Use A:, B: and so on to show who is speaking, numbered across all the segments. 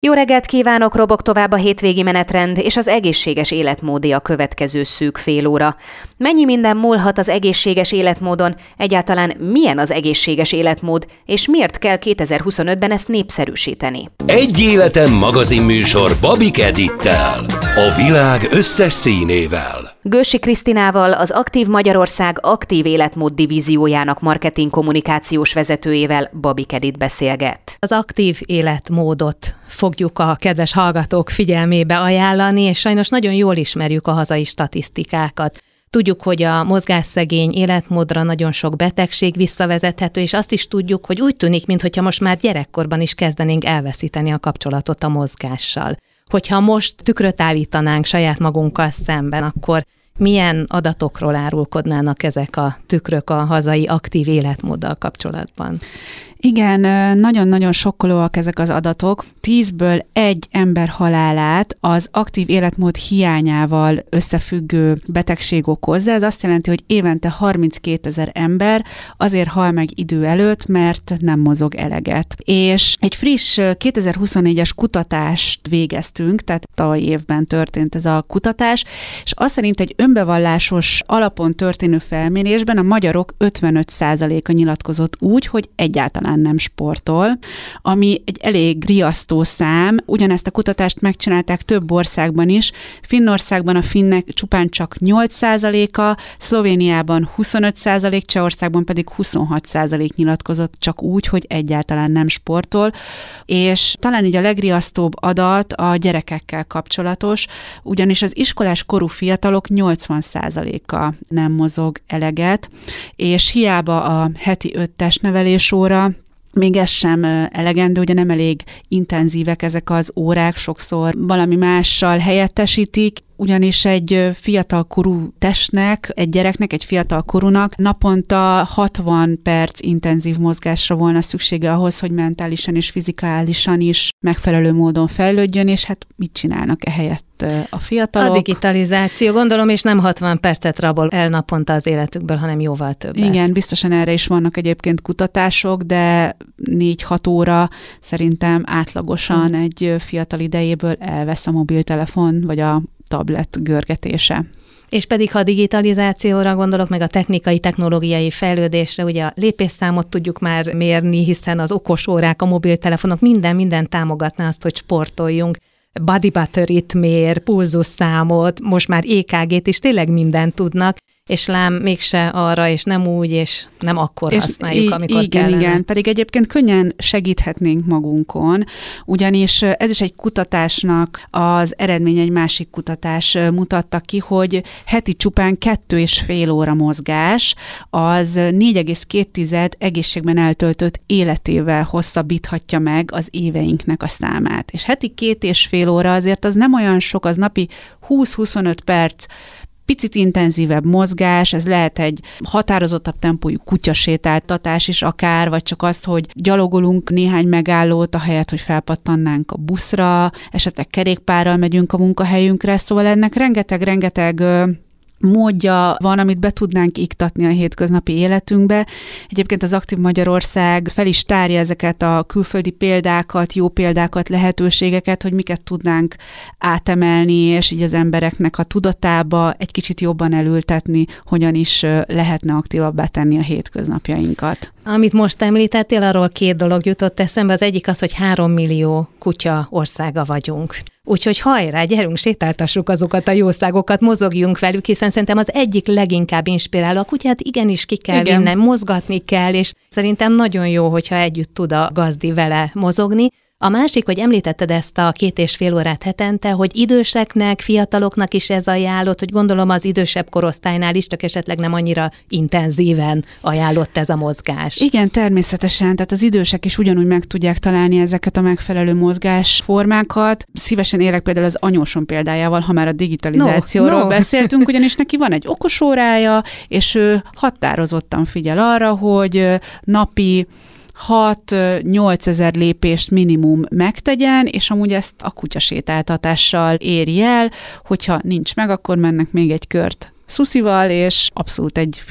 A: Jó reggelt kívánok, robog tovább a hétvégi menetrend, és az egészséges életmódé a következő szűk fél óra. Mennyi minden múlhat az egészséges életmódon, egyáltalán milyen az egészséges életmód, és miért kell 2025-ben ezt népszerűsíteni?
B: Egy életen magazinműsor Babik Edittel, a világ összes színével.
A: Gősi Krisztinával, az Aktív Magyarország aktív életmód divíziójának marketing kommunikációs vezetőjével Babik Edit beszélget.
C: Az aktív életmódot fogjuk a kedves hallgatók figyelmébe ajánlani, és sajnos nagyon jól ismerjük a hazai statisztikákat. Tudjuk, hogy a mozgásszegény életmódra nagyon sok betegség visszavezethető, és azt is tudjuk, hogy úgy tűnik, mintha most már gyerekkorban is kezdenénk elveszíteni a kapcsolatot a mozgással. Hogyha most tükröt állítanánk saját magunkkal szemben, akkor milyen adatokról árulkodnának ezek a tükrök a hazai aktív életmóddal kapcsolatban?
D: Igen, nagyon-nagyon sokkolóak ezek az adatok. 10-ből 1 ember halálát az aktív életmód hiányával összefüggő betegség okozza. Ez azt jelenti, hogy évente 32 000 ember azért hal meg idő előtt, mert nem mozog eleget. És egy friss 2024-es kutatást végeztünk, tehát tavaly évben történt ez a kutatás, és azt szerint egy önbevallásos alapon történő felmérésben a magyarok 55%-a nyilatkozott úgy, hogy egyáltalán nem sportol, ami egy elég riasztó szám. Ugyanezt a kutatást megcsinálták több országban is. Finnországban a finnek csupán csak 8%-a, Szlovéniában 25%, Csehországban pedig 26% nyilatkozott csak úgy, hogy egyáltalán nem sportol. És talán így a legriasztóbb adat a gyerekekkel kapcsolatos, ugyanis az iskolás korú fiatalok 80%-a nem mozog eleget, és hiába a heti 5 testnevelés óra, még ez sem elegendő, ugye nem elég intenzívek ezek az órák, sokszor valami mással helyettesítik, ugyanis egy fiatalkorú testnek, egy gyereknek, egy fiatalkorúnak naponta 60 perc intenzív mozgásra volna szüksége ahhoz, hogy mentálisan és fizikálisan is megfelelő módon fejlődjön, és hát mit csinálnak ehelyett a fiatalok?
C: A digitalizáció, gondolom, és nem 60 percet rabol el naponta az életükből, hanem jóval többet.
D: Igen, biztosan erre is vannak egyébként kutatások, de 4-6 óra szerintem átlagosan egy fiatal idejéből elvesz a mobiltelefon, vagy a tablet görgetése.
C: És pedig, ha a digitalizációra gondolok, meg a technológiai fejlődésre, ugye a lépésszámot tudjuk már mérni, hiszen az okosórák, a mobiltelefonok, minden támogatná azt, hogy sportoljunk. Body battery-t mér, pulzusszámot, most már EKG-t is, tényleg mindent tudnak, és lám mégse arra, és nem úgy, és nem akkor használjuk, amikor kellene.
D: Igen, pedig egyébként könnyen segíthetnénk magunkon, ugyanis ez is egy kutatásnak az eredménye, egy másik kutatás mutatta ki, hogy heti csupán 2,5 óra mozgás, az 4,2 egészségben eltöltött életével hosszabbíthatja meg az éveinknek a számát. És heti 2,5 óra azért az nem olyan sok, az napi 20-25 perc, picit intenzívebb mozgás, ez lehet egy határozottabb tempójú kutyasétáltatás is akár, vagy csak azt, hogy gyalogolunk néhány megállót, ahelyett, hogy felpattannánk a buszra, esetleg kerékpárral megyünk a munkahelyünkre, szóval ennek rengeteg módja van, amit be tudnánk iktatni a hétköznapi életünkbe. Egyébként az Aktív Magyarország fel is tárja ezeket a külföldi példákat, jó példákat, lehetőségeket, hogy miket tudnánk átemelni, és így az embereknek a tudatába egy kicsit jobban elültetni, hogyan is lehetne aktívabbá tenni a hétköznapjainkat.
C: Amit most említettél, arról 2 dolog jutott eszembe. Az egyik az, hogy 3 millió kutya országa vagyunk. Úgyhogy hajrá, gyerünk, sétáltassuk azokat a jószágokat, mozogjunk velük, hiszen szerintem az egyik leginkább inspiráló. A kutyát igenis ki kell vinni, mozgatni kell, és szerintem nagyon jó, hogyha együtt tud a gazdi vele mozogni. A másik, hogy említetted ezt a 2,5 órát hetente, hogy időseknek, fiataloknak is ez ajánlott, hogy gondolom az idősebb korosztálynál is, csak esetleg nem annyira intenzíven ajánlott ez a mozgás.
D: Igen, természetesen, tehát az idősek is ugyanúgy meg tudják találni ezeket a megfelelő mozgásformákat. Szívesen élek például az anyósom példájával, ha már a digitalizációról beszéltünk, ugyanis neki van egy okosórája, és ő határozottan figyel arra, hogy napi 6-8 ezer lépést minimum megtegyen, és amúgy ezt a kutyasétáltatással éri el, hogyha nincs meg, akkor mennek még egy kört szuszival, és abszolút egy fit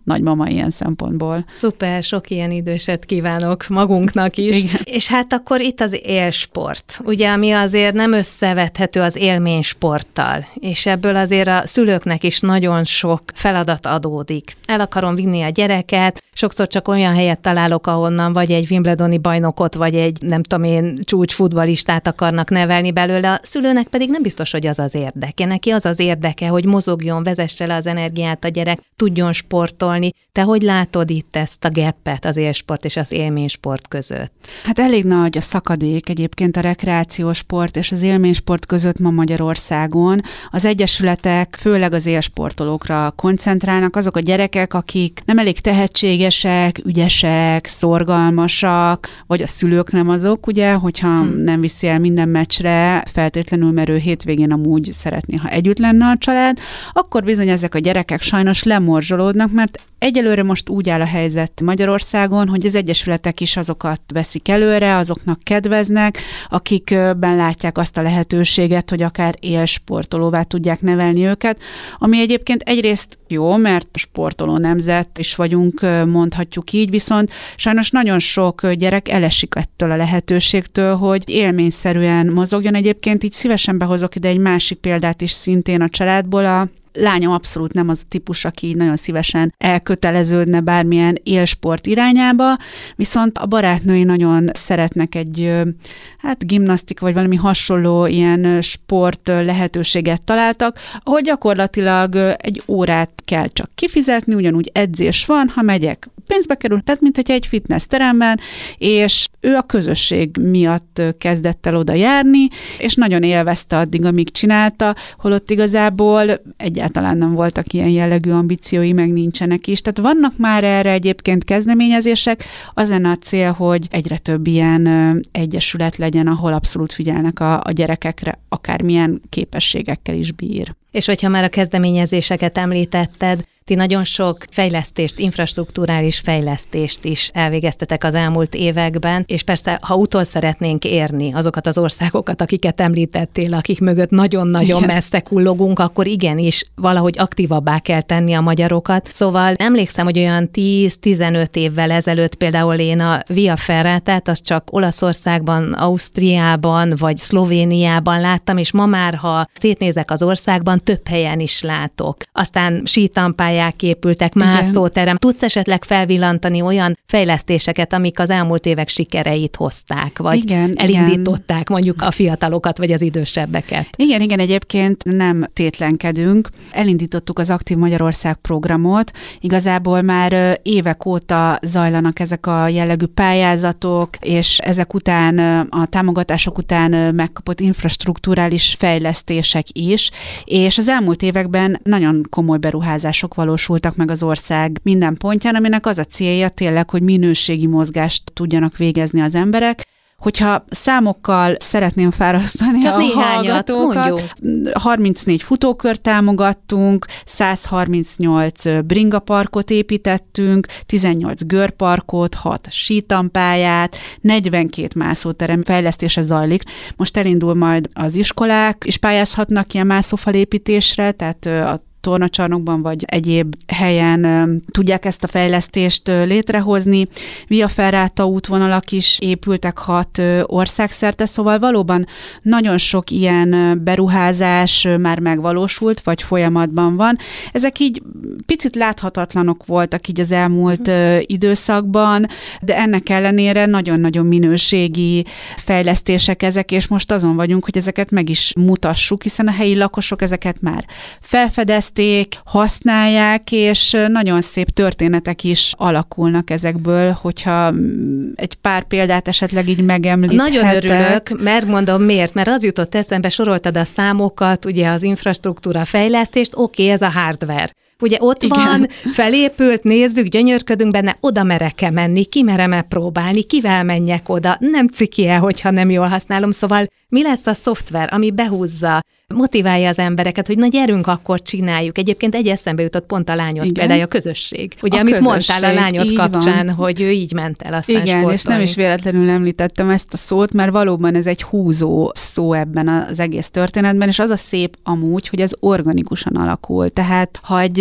D: nagymama ilyen szempontból.
C: Szuper, sok ilyen időset kívánok magunknak is. Igen. És hát akkor itt az élsport, ugye, ami azért nem összevethető az élménysporttal, és ebből azért a szülőknek is nagyon sok feladat adódik. El akarom vinni a gyereket, sokszor csak olyan helyet találok, ahonnan vagy egy wimbledoni bajnokot, vagy egy, nem tudom én, csúcsfutballistát akarnak nevelni belőle, a szülőnek pedig nem biztos, hogy az az érdeke. Neki az az érdeke, hogy mozogjon, vezesse le az energiát a gyerek, tudjon sportolni. Te hogy látod itt ezt a gappet az élsport és az élménysport között?
D: Hát elég nagy a szakadék egyébként a rekreációs sport és az élménysport között ma Magyarországon. Az egyesületek főleg az élsportolókra koncentrálnak, azok a gyerekek, akik nem elég tehetségesek, ügyesek, szorgalmasak, vagy a szülők nem azok, ugye, hogyha nem viszi el minden meccsre, feltétlenül, mert ő hétvégén amúgy szeretné, ha együtt lenne a család, akkor bizony ezek a gyerekek sajnos lemorzsolódnak, mert egyelőre most úgy áll a helyzet Magyarországon, hogy az egyesületek is azokat veszik előre, azoknak kedveznek, akikben látják azt a lehetőséget, hogy akár élsportolóvá tudják nevelni őket, ami egyébként egyrészt jó, mert sportoló nemzet is vagyunk, mondhatjuk így, viszont sajnos nagyon sok gyerek elesik ettől a lehetőségtől, hogy élményszerűen mozogjon. Egyébként így szívesen behozok ide egy másik példát is szintén a családból. A lányom abszolút nem az a típus, aki nagyon szívesen elköteleződne bármilyen élsport irányába, viszont a barátnői nagyon szeretnek egy gimnasztika vagy valami hasonló ilyen sport lehetőséget találtak, ahol gyakorlatilag egy órát kell csak kifizetni, ugyanúgy edzés van, ha megyek, pénzbe kerül, tehát mint hogyha egy fitness teremben, és ő a közösség miatt kezdett el oda járni, és nagyon élvezte addig, amíg csinálta, holott igazából egyáltalán nem voltak ilyen jellegű ambíciói, meg nincsenek is. Tehát vannak már erre egyébként kezdeményezések, az lenne a cél, hogy egyre több ilyen egyesület legyen, ahol abszolút figyelnek a gyerekekre, akármilyen képességekkel is bír.
C: És hogyha már a kezdeményezéseket említetted, ti nagyon sok fejlesztést, infrastrukturális fejlesztést is elvégeztetek az elmúlt években, és persze, ha utol szeretnénk érni azokat az országokat, akiket említettél, akik mögött nagyon-nagyon messze kullogunk, akkor igenis valahogy aktívabbá kell tenni a magyarokat. Szóval emlékszem, hogy olyan 10-15 évvel ezelőtt például én a Via Ferratát, azt csak Olaszországban, Ausztriában vagy Szlovéniában láttam, és ma már, ha szétnézek az országban, több helyen is látok. Aztán sítampályák épültek, mászóterem. Tudsz esetleg felvillantani olyan fejlesztéseket, amik az elmúlt évek sikereit hozták, vagy elindították mondjuk a fiatalokat, vagy az idősebbeket?
D: Igen, egyébként nem tétlenkedünk. Elindítottuk az Aktív Magyarország programot. Igazából már évek óta zajlanak ezek a jellegű pályázatok, és ezek után, a támogatások után megkapott infrastrukturális fejlesztések is, és az elmúlt években nagyon komoly beruházások valósultak meg az ország minden pontján, aminek az a célja tényleg, hogy minőségi mozgást tudjanak végezni az emberek. Hogyha számokkal szeretném fárasztani a hallgatókat, 34 futókört támogattunk, 138 bringaparkot építettünk, 18 görparkot, 6 sítampályát, 42 mászóterem fejlesztése zajlik. Most elindul majd az iskolák, és pályázhatnak ilyen mászófalépítésre, tehát a tornacsarnokban vagy egyéb helyen tudják ezt a fejlesztést létrehozni. Via Ferrata útvonalak is épültek 6 országszerte, szóval valóban nagyon sok ilyen beruházás már megvalósult, vagy folyamatban van. Ezek így picit láthatatlanok voltak így az elmúlt időszakban, de ennek ellenére nagyon-nagyon minőségi fejlesztések ezek, és most azon vagyunk, hogy ezeket meg is mutassuk, hiszen a helyi lakosok ezeket már felfedezték, használják, és nagyon szép történetek is alakulnak ezekből, hogyha egy pár példát esetleg így megemlíthetek.
C: Nagyon örülök, mert mondom miért, mert az jutott eszembe, soroltad a számokat, ugye az infrastruktúra fejlesztést, oké, ez a hardware. Ugye ott van, felépült, nézzük, gyönyörködünk benne, oda merek-e menni, ki merem-e próbálni, kivel menjek oda, nem ciki-e, hogyha nem jól használom, szóval mi lesz a szoftver, ami behúzza, motiválja az embereket, hogy na gyerünk, akkor csináljuk. Egyébként egy eszembe jutott pont a lányod például a közösség. Ugye, amit mondtál a lányod kapcsán, van. Hogy ő így ment el aztán sportolni.
D: És nem is véletlenül említettem ezt a szót, mert valóban ez egy húzó szó ebben az egész történetben, és az a szép amúgy, hogy ez organikusan alakul. Tehát, ha egy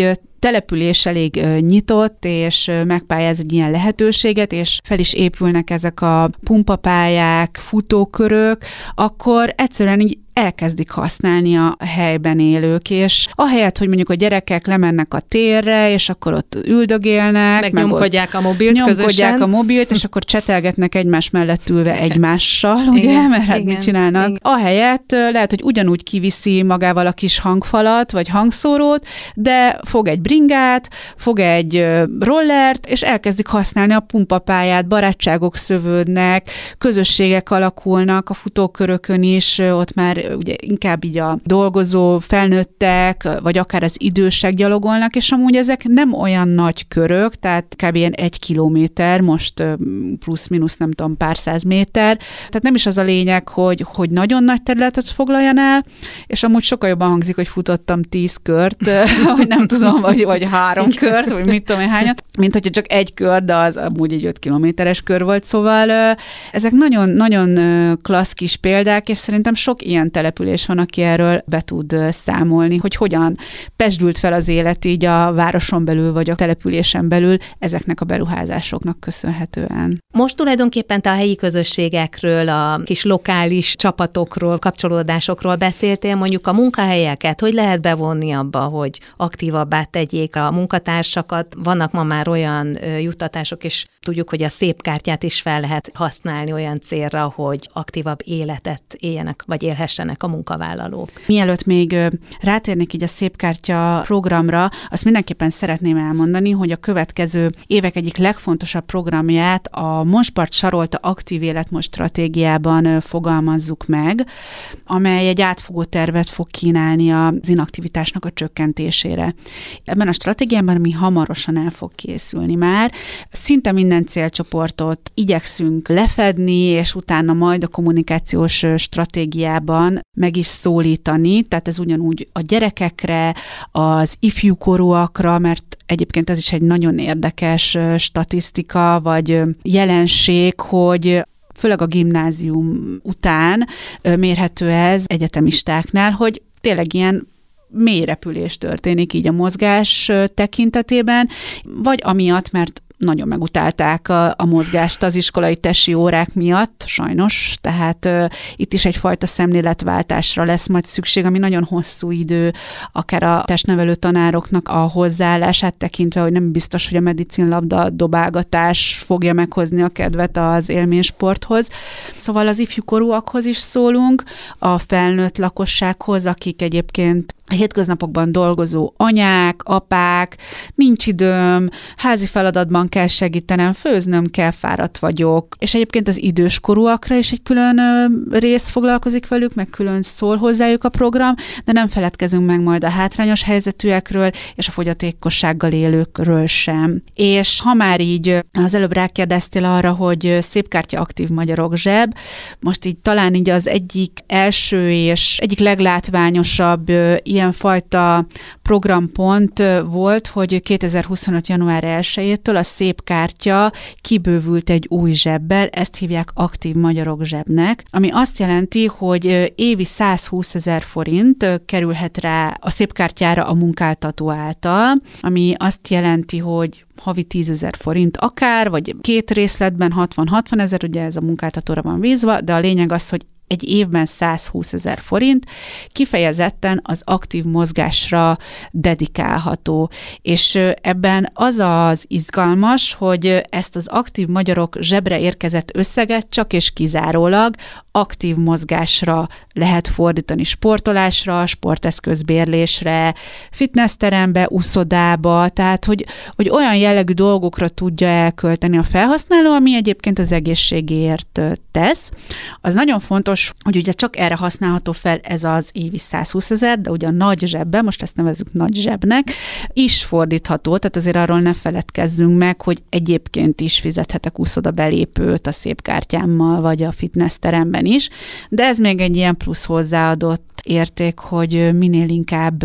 D: település elég nyitott, és megpályáz egy ilyen lehetőséget, és fel is épülnek ezek a pumpapályák, futókörök, akkor egyszerűen így elkezdik használni a helyben élők, és ahelyett, hogy mondjuk a gyerekek lemennek a térre, és akkor ott üldögélnek,
C: meg nyomkodják a mobilt közösen.
D: A mobilt, és akkor csetelgetnek egymás mellett ülve egymással, ugye?
C: Igen,
D: Mert hát
C: igen,
D: mit csinálnak? Igen. Ahelyett lehet, hogy ugyanúgy kiviszi magával a kis hangfalat, vagy hangszórót, de fog egy bringát, fog egy rollert, és elkezdik használni a pumpapályát, barátságok szövődnek, közösségek alakulnak a futókörökön is, ott már ugye inkább így a dolgozó felnőttek, vagy akár az idősek gyalogolnak, és amúgy ezek nem olyan nagy körök, tehát kb. Ilyen 1 kilométer, most plusz-minusz nem tudom, pár száz méter, tehát nem is az a lényeg, hogy nagyon nagy területet foglaljan el, és amúgy sokkal jobban hangzik, hogy futottam 10 kört, vagy nem tudom, vagy 3 kört, vagy mit tudom én hányat, mint hogyha csak egy kör, de az amúgy egy 5 kilométeres kör volt, szóval ezek nagyon klassz kis példák, és szerintem sok ilyen település van, aki erről be tud számolni, hogy hogyan pezsdült fel az élet így a városon belül, vagy a településen belül ezeknek a beruházásoknak köszönhetően.
C: Most tulajdonképpen te a helyi közösségekről, a kis lokális csapatokról, kapcsolódásokról beszéltél, mondjuk a munkahelyeket, hogy lehet bevonni abba, hogy aktívabbá tegyék a munkatársakat. Vannak ma már olyan juttatások, és tudjuk, hogy a szép kártyát is fel lehet használni olyan célra, hogy aktívabb életet éljenek, vagy élhessenek a munkavállalók.
D: Mielőtt még rátérnék így a Szépkártya programra, azt mindenképpen szeretném elmondani, hogy a következő évek egyik legfontosabb programját a Monspart Sarolta aktív életmód stratégiában fogalmazzuk meg, amely egy átfogó tervet fog kínálni az inaktivitásnak a csökkentésére. Ebben a stratégiában, ami hamarosan el fog készülni már, szinte minden célcsoportot igyekszünk lefedni, és utána majd a kommunikációs stratégiában meg is szólítani, tehát ez ugyanúgy a gyerekekre, az ifjúkorúakra, mert egyébként ez is egy nagyon érdekes statisztika, vagy jelenség, hogy főleg a gimnázium után mérhető ez egyetemistáknál, hogy tényleg ilyen mély repülés történik így a mozgás tekintetében, vagy amiatt, mert nagyon megutálták a mozgást az iskolai tesi órák miatt, sajnos, tehát itt is egyfajta szemléletváltásra lesz majd szükség, ami nagyon hosszú idő, akár a testnevelő tanároknak a hozzáállását tekintve, hogy nem biztos, hogy a medicinlabda dobálgatás fogja meghozni a kedvet az élménysporthoz. Szóval az ifjúkorúakhoz is szólunk, a felnőtt lakossághoz, akik egyébként a hétköznapokban dolgozó anyák, apák, nincs időm, házi feladatban kell segítenem, főznöm kell, fáradt vagyok. És egyébként az időskorúakra is egy külön rész foglalkozik velük, meg külön szól hozzájuk a program, de nem feledkezünk meg majd a hátrányos helyzetűekről és a fogyatékossággal élőkről sem. És ha már így az előbb rákérdeztél arra, hogy Szépkártya aktív magyarok zseb, most így talán így az egyik első és egyik leglátványosabb ilyenfajta programpont volt, hogy 2025. január 1-től a Szépkártya kibővült egy új zsebbel, ezt hívják aktív magyarok zsebnek, ami azt jelenti, hogy évi 120 000 forint kerülhet rá a Szépkártyára a munkáltató által, ami azt jelenti, hogy havi 10 000 forint akár, vagy 2 részletben 60-60 000, ugye ez a munkáltatóra van bízva, de a lényeg az, hogy egy évben 120 000 forint, kifejezetten az aktív mozgásra dedikálható. És ebben az az izgalmas, hogy ezt az aktív magyarok zsebre érkezett összeget csak és kizárólag aktív mozgásra lehet fordítani, sportolásra, sporteszközbérlésre, fitnessterembe, uszodába, tehát hogy olyan jellegű dolgokra tudja elkölteni a felhasználó, ami egyébként az egészségéért tesz. Az nagyon fontos, hogy ugye csak erre használható fel ez az évi 120 000, de ugye a nagy zsebbe, most ezt nevezzük nagy zsebnek, is fordítható, tehát azért arról ne feledkezzünk meg, hogy egyébként is fizethetek uszoda belépőt a Szépkártyámmal, vagy a fitnessteremben is, de ez még egy ilyen plusz hozzáadott érték, hogy minél inkább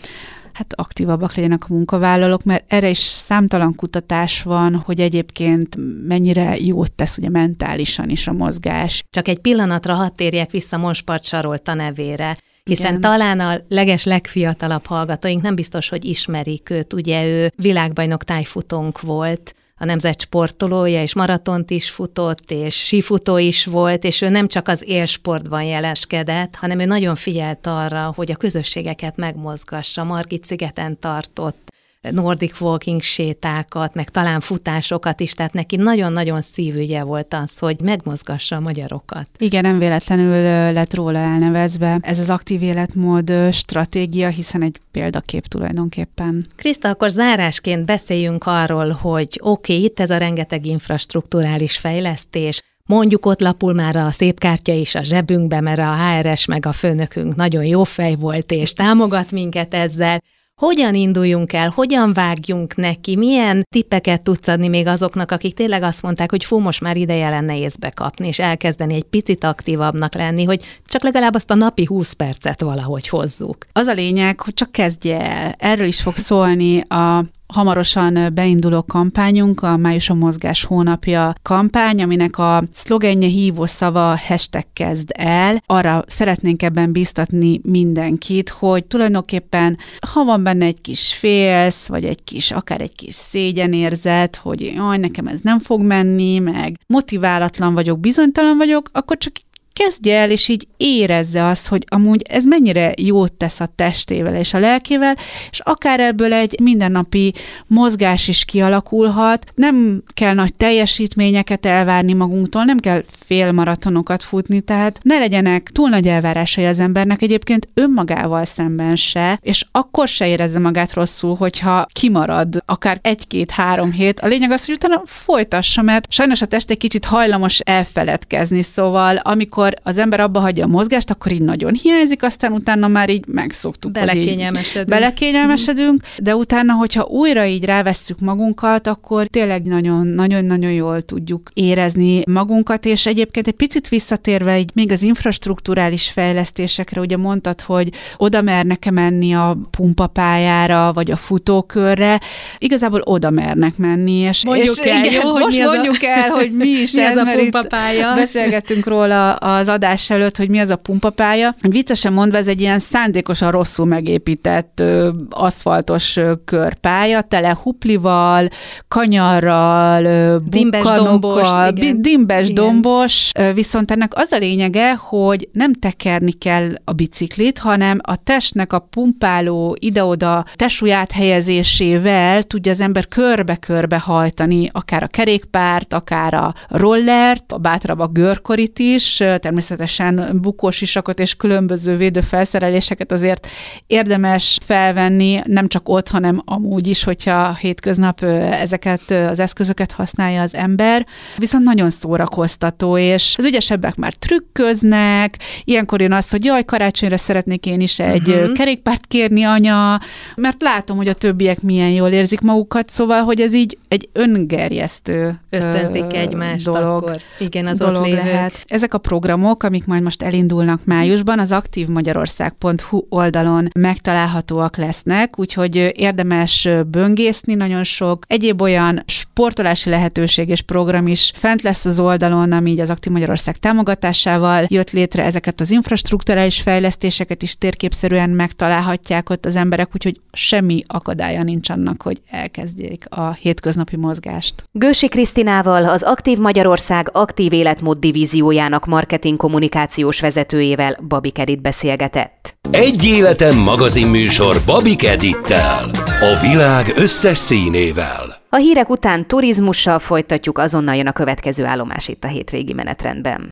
D: aktívabbak legyenek a munkavállalók, mert erre is számtalan kutatás van, hogy egyébként mennyire jót tesz ugye mentálisan is a mozgás.
C: Csak egy pillanatra hadd térjek vissza Monspart Sarolta nevére. Hiszen
D: Igen.
C: talán a legfiatalabb hallgatóink nem biztos, hogy ismerik őt. Ugye ő világbajnok tájfutónk volt, a nemzet sportolója, és maratont is futott, és sífutó is volt, és ő nem csak az élsportban jeleskedett, hanem ő nagyon figyelt arra, hogy a közösségeket megmozgassa. Margit-szigeten tartott Nordic walking sétákat, meg talán futásokat is, tehát neki nagyon-nagyon szívügye volt az, hogy megmozgassa a magyarokat.
D: Igen, nem véletlenül lett róla elnevezve ez az aktív életmód stratégia, hiszen egy példakép tulajdonképpen.
C: Kriszta, akkor zárásként beszéljünk arról, hogy oké, itt ez a rengeteg infrastrukturális fejlesztés, mondjuk ott lapul már a szép kártya is a zsebünkbe, mert a HRS meg a főnökünk nagyon jó fej volt, és támogat minket ezzel. Hogyan induljunk el, hogyan vágjunk neki, milyen tippeket tudsz adni még azoknak, akik tényleg azt mondták, hogy most már ideje lenne észbe kapni, és elkezdeni egy picit aktívabbnak lenni, hogy csak legalább azt a napi 20 percet valahogy hozzuk.
D: Az a lényeg, hogy csak kezdje el. Erről is fog szólni a hamarosan beinduló kampányunk, a Május a mozgás hónapja kampány, aminek a szlogenje, hívószava #kezd el. Arra szeretnénk ebben bíztatni mindenkit, hogy tulajdonképpen, ha van benne egy kis félsz, vagy akár egy kis szégyenérzet, hogy jaj, nekem ez nem fog menni, meg motiválatlan vagyok, bizonytalan vagyok, akkor csak kezdje el, és így érezze azt, hogy amúgy ez mennyire jót tesz a testével és a lelkével, és akár ebből egy mindennapi mozgás is kialakulhat. Nem kell nagy teljesítményeket elvárni magunktól, nem kell félmaratonokat futni, tehát ne legyenek túl nagy elvárásai az embernek egyébként önmagával szemben se, és akkor se érezze magát rosszul, hogyha kimarad akár 1-2-3 hét. A lényeg az, hogy utána folytassa, mert sajnos a test egy kicsit hajlamos elfeledkezni, szóval amikor az ember abba hagyja a mozgást, akkor így nagyon hiányzik, aztán utána már így megszoktuk. Belekényelmesedünk, de utána, hogyha újra így rávesszük magunkat, akkor tényleg nagyon-nagyon jól tudjuk érezni magunkat, és egyébként egy picit visszatérve így még az infrastrukturális fejlesztésekre, ugye mondtad, hogy oda mernek menni a pumpapályára, vagy a futókörre, igazából oda mernek menni, és
C: mondjuk el, hogy mi is
D: ez
C: a pumpapálya.
D: Beszélgettünk róla az adás előtt, hogy mi az a pumpapálya. Viccesen mondva, ez egy ilyen szándékosan rosszul megépített aszfaltos körpálya, tele huplival, kanyarral, bukkanokkal, dimbes dombos, viszont ennek az a lényege, hogy nem tekerni kell a biciklit, hanem a testnek a pumpáló ide-oda testsúly áthelyezésével tudja az ember körbe-körbe hajtani, akár a kerékpárt, akár a rollert, a bátrabb a görkorit is, természetesen bukósisakot és különböző védőfelszereléseket azért érdemes felvenni, nem csak ott, hanem amúgy is, hogyha hétköznap ezeket az eszközöket használja az ember. Viszont nagyon szórakoztató, és az ügyesebbek már trükköznek, ilyenkor jön az, hogy jaj, karácsonyra szeretnék én is egy kerékpárt kérni, anya, mert látom, hogy a többiek milyen jól érzik magukat, szóval, hogy ez így egy öngerjesztő
C: ösztönzik egymást
D: dolog.
C: Akkor. Igen, az ott lévő.
D: Lehet. Ezek a programok, amik majd most elindulnak májusban, az aktívmagyarország.hu oldalon megtalálhatóak lesznek, úgyhogy érdemes böngészni, nagyon sok egyéb olyan sportolási lehetőség és program is fent lesz az oldalon, ami így az Aktív Magyarország támogatásával jött létre, ezeket az infrastrukturális fejlesztéseket is térképszerűen megtalálhatják ott az emberek, úgyhogy semmi akadálya nincs annak, hogy elkezdjék a hétköznapi mozgást.
A: Gősi Krisztinával, az Aktív Magyarország aktív életmód divíziójának marketing kommunikációs vezetőjével, Babik Edit beszélgetett.
B: Egy életen magazinműsor Babik Edittel, a világ összes színével.
A: A hírek után turizmussal folytatjuk, azonnal jön a következő állomás itt a hétvégi menetrendben.